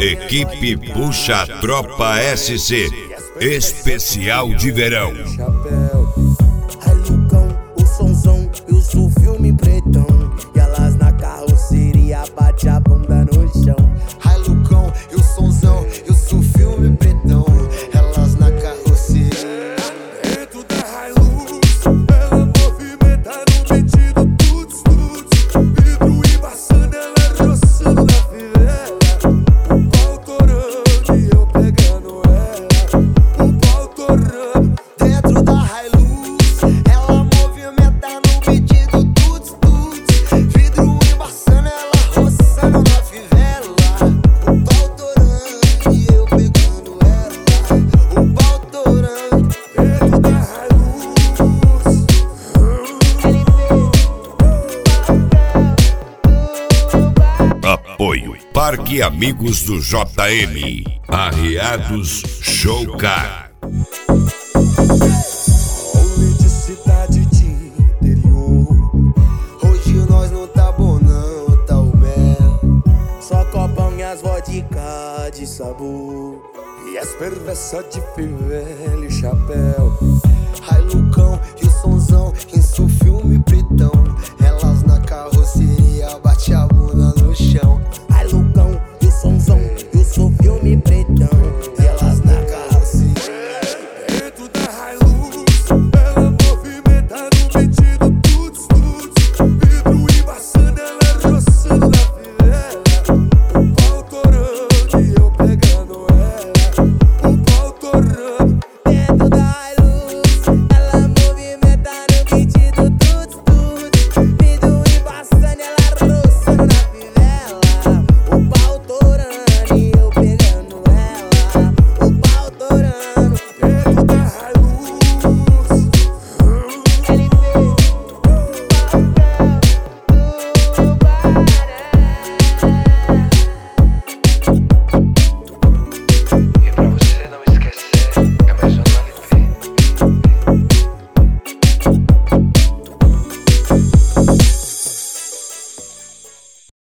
Equipe Puxa Tropa SC, especial de verão. Ai, Lucão, o sonzão e o filme pretão. E elas na carroceria bate a bunda no chão. Ai, Lucão, e o sonzão e o filme pretão. Elas na carroceria. Dentro da Hilux, ela movimenta no metido tuts, tuts. Vidro embaçando, ela roçando na fivela. O pau torando e eu pegando ela. O pau torando. Dentro da Hilux, ela movimenta no metido tuts, tuts. Vidro embaçando, ela roçando na fivela. O pau torando e eu pegando ela. O pau torando. Dentro da Hilux. Apoio Parque Amigos do JM, Arriados Showcar. Homem de cidade de interior. Hoje nós não tá bom não, tá o mel. Só copão e as vodka de sabor. E as perversas de fivela e chapéu.